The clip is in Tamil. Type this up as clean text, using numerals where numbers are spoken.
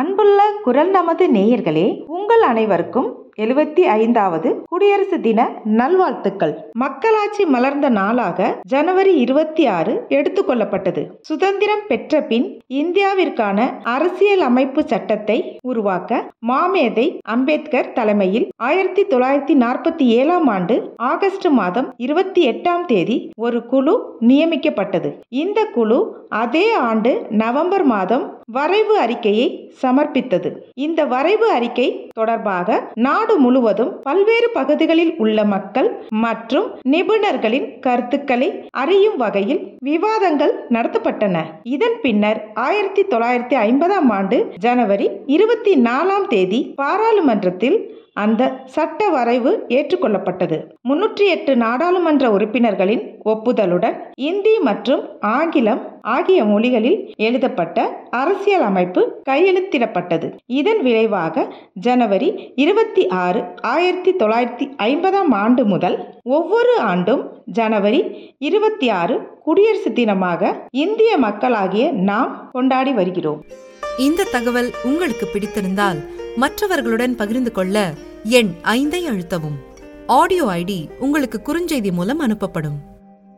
அன்புள்ள குரல் நமது நேயர்களே, உங்கள் அனைவருக்கும் 75வது குடியரசு தின நல்வாழ்த்துக்கள். மக்களாட்சி மலர்ந்த நாளாக ஜனவரி 26 எடுத்துக்கொள்ளப்பட்டது. சுதந்திரம் பெற்ற பின் இந்தியாவிற்கான அரசியல் அமைப்பு சட்டத்தை உருவாக்க மாமேதை அம்பேத்கர் தலைமையில் 1947ஆம் ஆண்டு ஆகஸ்ட் மாதம் 28ஆம் தேதி ஒரு குழு நியமிக்கப்பட்டது. இந்த குழு அதே ஆண்டு நவம்பர் மாதம் வரைவு அறிக்கையை சமர்ப்பித்தது. இந்த வரைவு அறிக்கை தொடர்பாக நாடு முழுவதும் பல்வேறு பகுதிகளில் உள்ள மக்கள் மற்றும் நிபுணர்களின் கருத்துக்களை அறியும் வகையில் விவாதங்கள் நடத்தப்பட்டன. இதன் பின்னர் 1950ஆம் ஆண்டு ஜனவரி 24ஆம் தேதி பாராளுமன்றத்தில் அந்த சட்ட வரைவு ஏற்றுக்கொள்ளப்பட்டது. 308 நாடாளுமன்ற உறுப்பினர்களின் ஒப்புதலுடன் இந்தி மற்றும் ஆங்கிலம் ஆகிய மொழிகளில் எழுதப்பட்ட அரசியல் அமைப்பு கையெழுத்திடப்பட்டது. இதன் விளைவாக ஜனவரி 26, 1950ஆம் ஆண்டு முதல் ஒவ்வொரு ஆண்டும் ஜனவரி 26 குடியரசு தினமாக இந்திய மக்களாகிய நாம் கொண்டாடி வருகிறோம். இந்த தகவல் உங்களுக்கு பிடித்திருந்தால் மற்றவர்களுடன் பகிர்ந்து கொள்ள எண் 5ஐ அழுத்தவும். ஆடியோ ஐடி உங்களுக்கு குறுஞ்செய்தி மூலம் அனுப்பப்படும்.